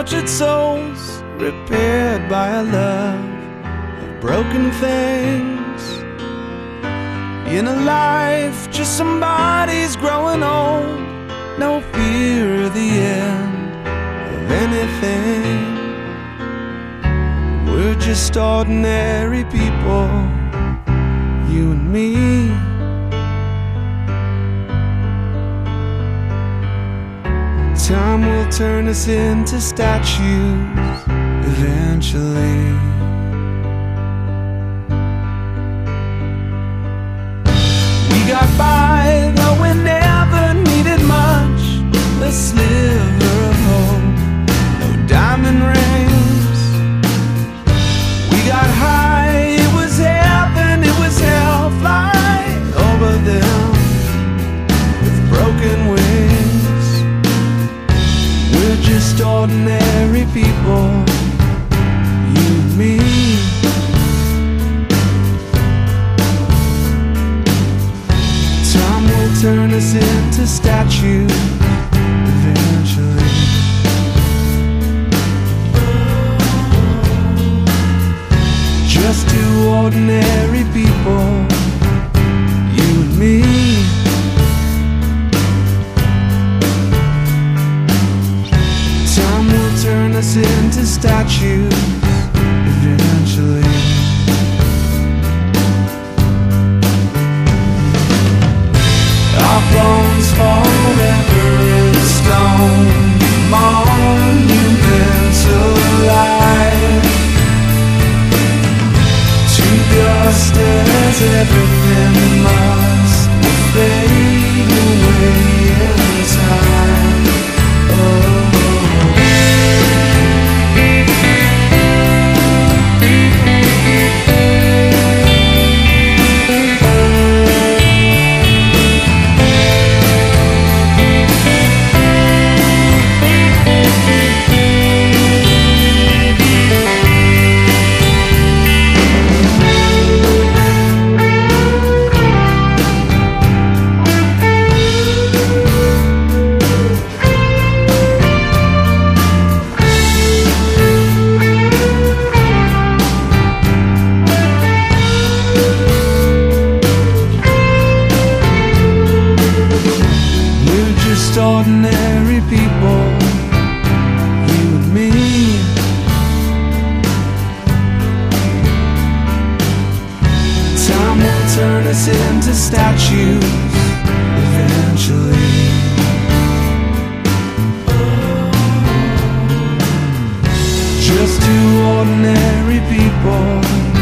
tortured souls repaired by a love of broken things. In a life, just somebody's growing old. No fear of the end of anything. We're just ordinary people, you and me. Time will turn us into statues eventually. We got by, though we never needed much. A sliver of hope, no diamond rings. We got high, it was heaven, it was hell. Fly over them with broken wings. We're just ordinary people, you and me. Time will turn us into statues eventually. Just two ordinary people, you and me. Time will turn us into statues eventually. Our bones forever in stone, monumental life. To dust as everything must fade away in time. Oh. Ordinary people, you and me. Time will turn us into statues eventually. Just two ordinary people.